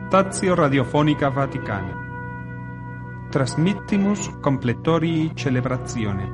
Adaptatio radiofonica Vaticana. Transmittimus completori celebrazione.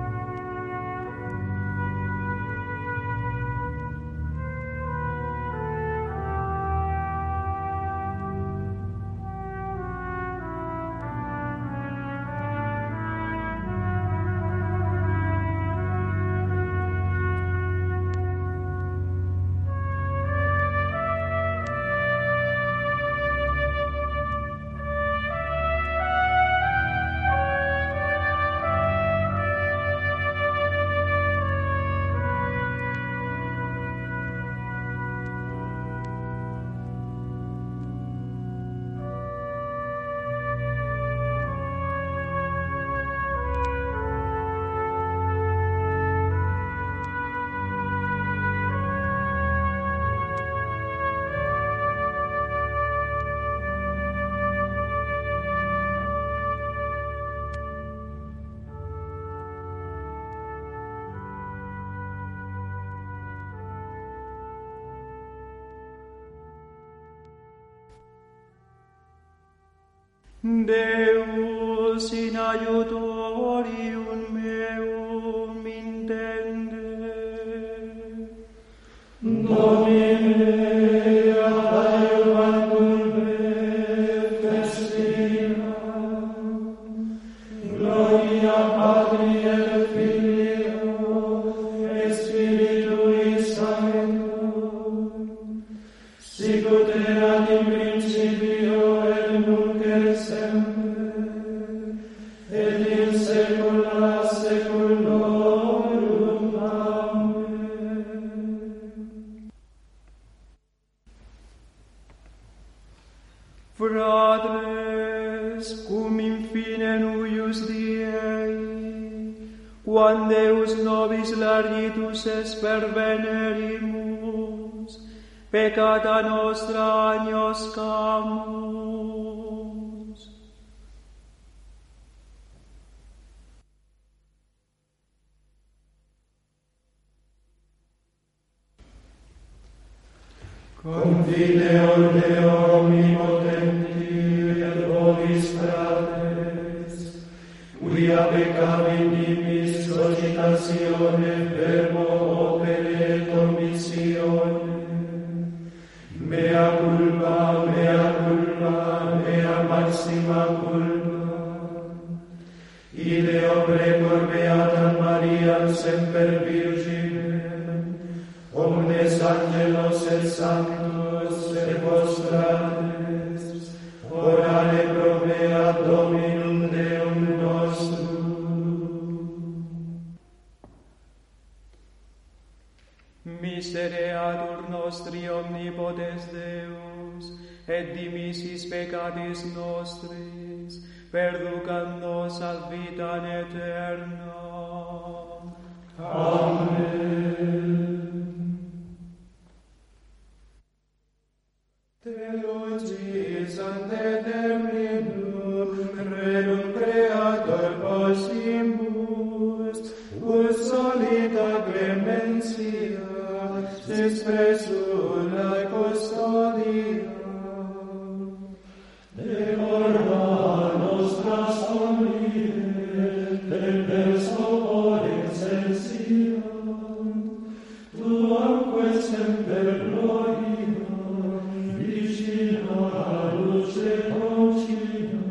Deus in aiutorium meum intende. Domine adiuvandum me festina. Gloria Patri et Filio et Spiritui Sancto. Sicut erat in principio et nunc et semper, et in saecula saeculorum. Amen. Fratres, cum in fine nuius diei, quam Deus nobis largitus es pervenerimus, peccata nostra agnoscamus. Confineo Deo omnipotenti et vobis fratres, quia peccavit nimis cogitatione, verbo, opere et omissione, mea culpa, mea maxima culpa. Ideo precor beatam Mariam semper Virginem, omnes angelos et sanctos et vos fratres, orare pro mea Dominum Deum nostrum. Misereatur nostri omnipotens Deus, et dimissis peccatis nostris, perducam nos ad vitam aeternam. Amen. Te logis ante terminum, rerum creator possimus, ut solita clementia, expressula custodia. Decorda nostras omnies, tempes opore sensiam, tuamque semper gloria, vicino a luce concina,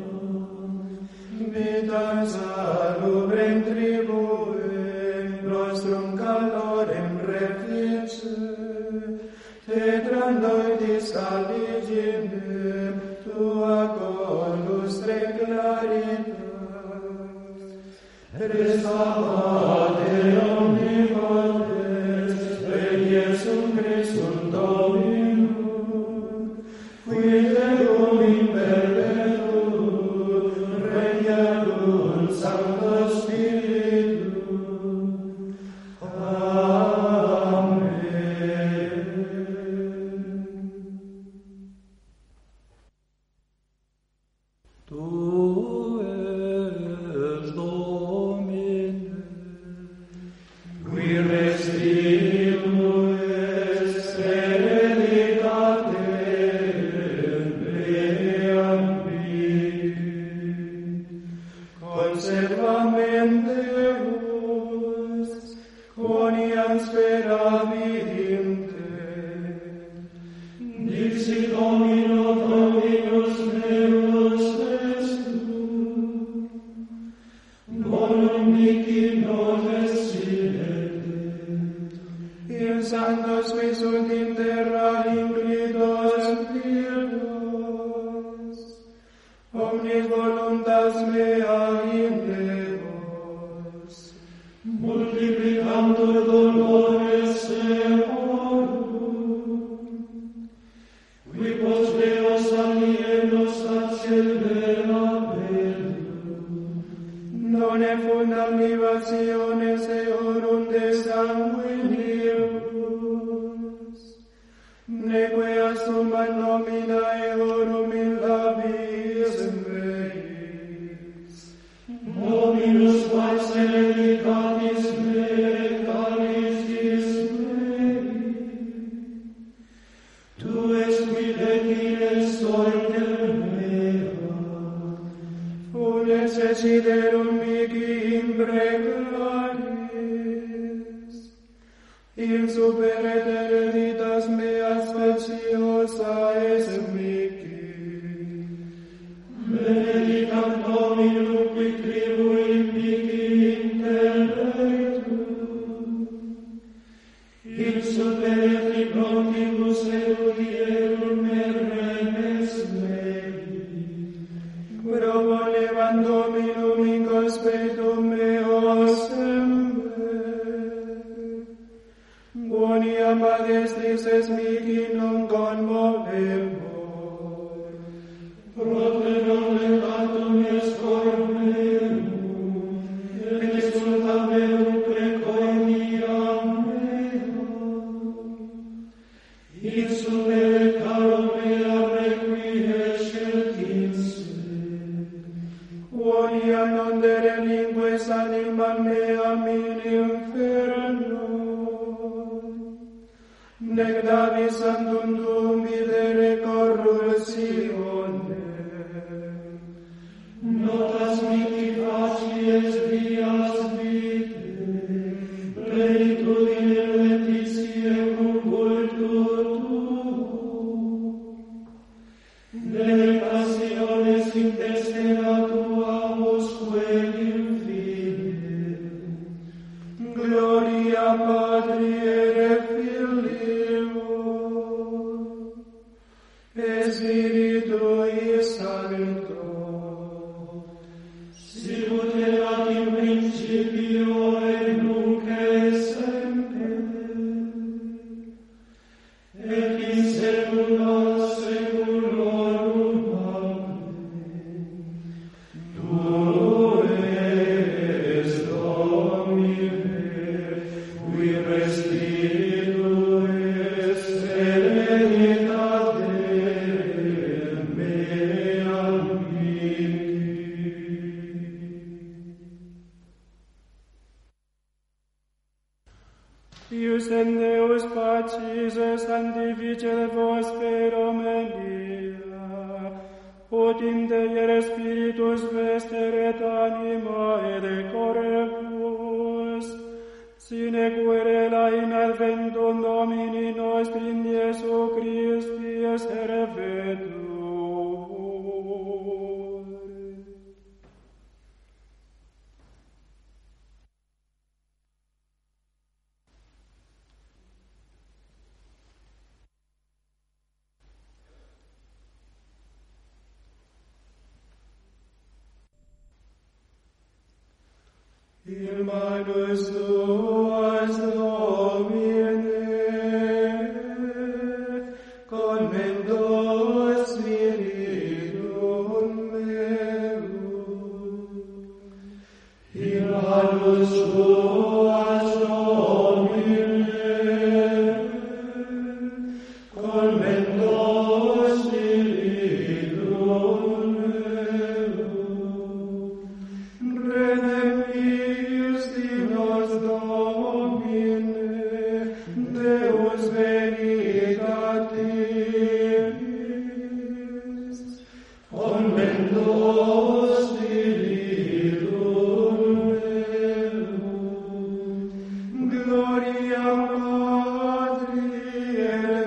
vitam salubrem tribuem, nostrum calorem refice, tetrandoitis caliginem, tua collustre claritas, resta Pater omnipotens, per Iesum Christum Dominum, qui Deum in perpetuum regna cum Sancto Spiritus. Amen. Tu es Domine, qui restimus est neque assumat nomina eorum in labis meis. Dominus quae serenicatis me, caritis mei. Tu es qui decides sortem mea, funes desiderum mihi imprecaris, in super eternitas meas speciosa es mihi. Benedicat Dominum qui tribui mihi intellectum, in super etribrontibus erudierum remes mei, provolevant Dominum in conspectum meo semper, bonia magestris es mihi non conmovemur, proterum legatum es cor meum, et exultaverum preconia mea, in supere caro mea requiescet in se, bonia non derelinques animam meam in inferno, nec davis andum dum videre corruptione. Notas mihi facies dias vitae, plenitudine laetitiae cum cultu tuum, nelle passiones intestina tua usque infine, gloria Patri et Filio, et Spiritui Sancto, sicut erat in principio et nunc et semper, et in saecula saeculorum. Amen. Tu es Domine, qui restituis serenitate mea mihi. Ius et Deus pacis sanctifice vos per omnia, ut in Dei Spiritus vesteret anima et corpus, sine querela in adventum Domini nostri in Iesu Christi servetur. In manus tuas Domine, commendo spiritum meum. In manus tuas Domine, commendo spiritum meum. Redemptius Dios Domine, Deus veritatis, commendo spiritum meum. Gloria Patri et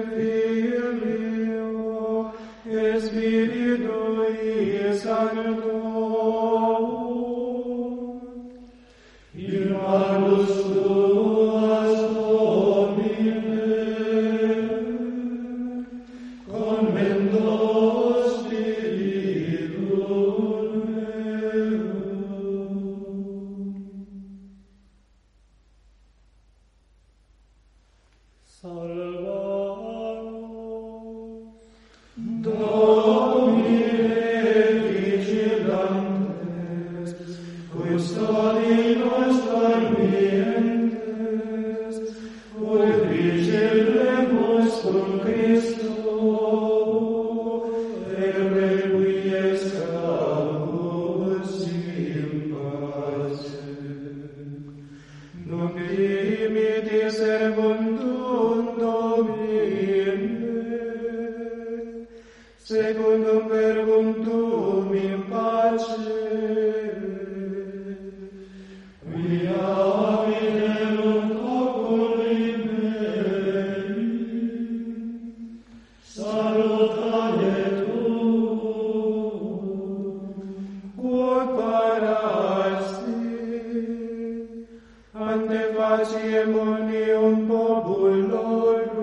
Filio et Spiritui Sancto, in manus tuas Domine, secundum verbum tuum in pace. Quia viderunt oculi mei, salutare tuum, quod parasti, ante faciem omnium populorum,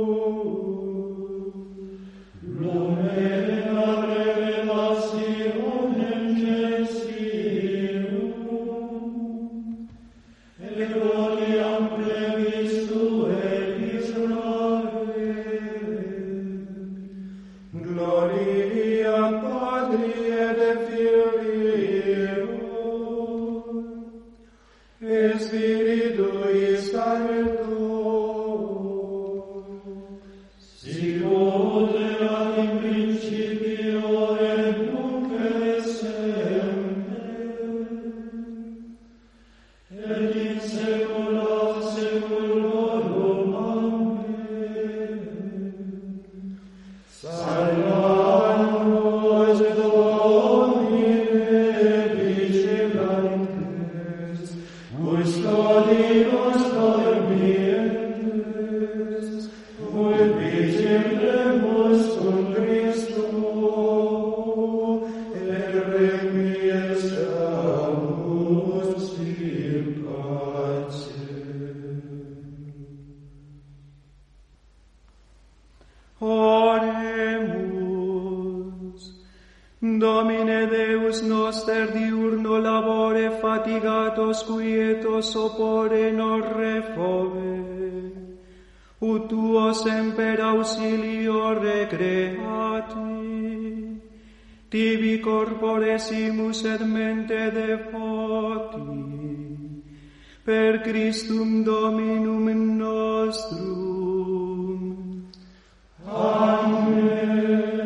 Domine Deus noster diurno labore fatigatos quietos opore nos refove, ut tuo semper auxilio recreati, tibi corporesimus et mente devoti, per Christum Dominum nostrum. Amen.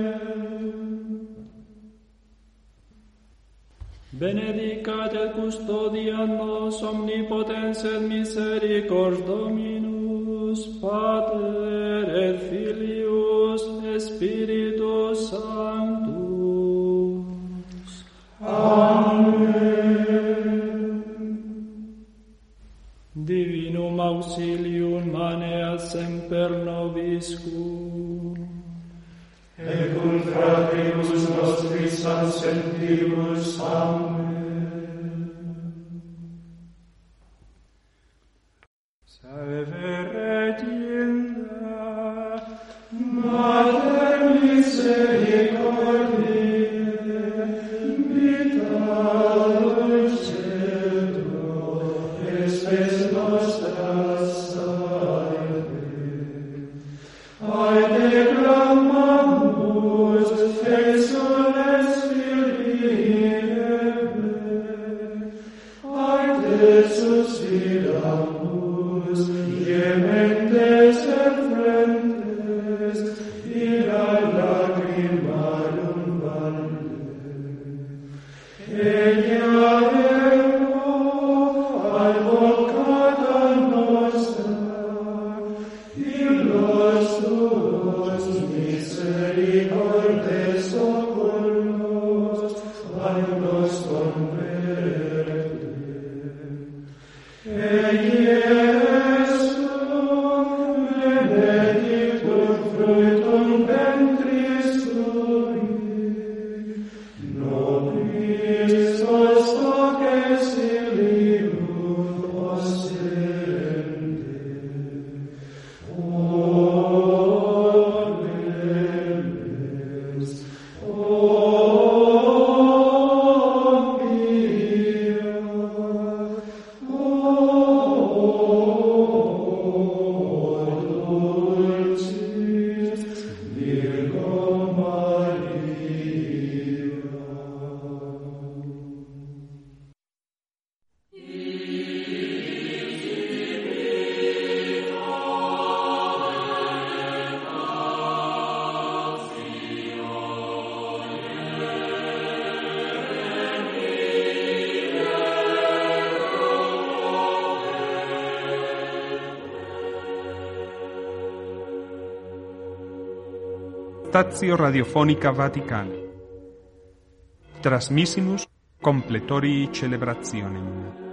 Benedicat et custodiat nos omnipotens et misericords Dominus, Pater et Filius et Spiritus Sanctus. Amen. Divinum auxilium maneat semper nobiscum, et cum fratribus nostris sentibus. Amen. Salve Regina, Mater misericordiae, vita dulcedo, spes nostra salve. Ae declamamus exules Filipe, ae suspiramus, gementes et frentes, ira lacrimalum valle. Ella ero advocata nostra, illos tuos misericordes oculos, annos converte. Iesum benedictum fructum ventris tui, nobis hoc exilium ostende. Deus Stazio Radiofonica Vaticana. Transmissimus completori celebrationem.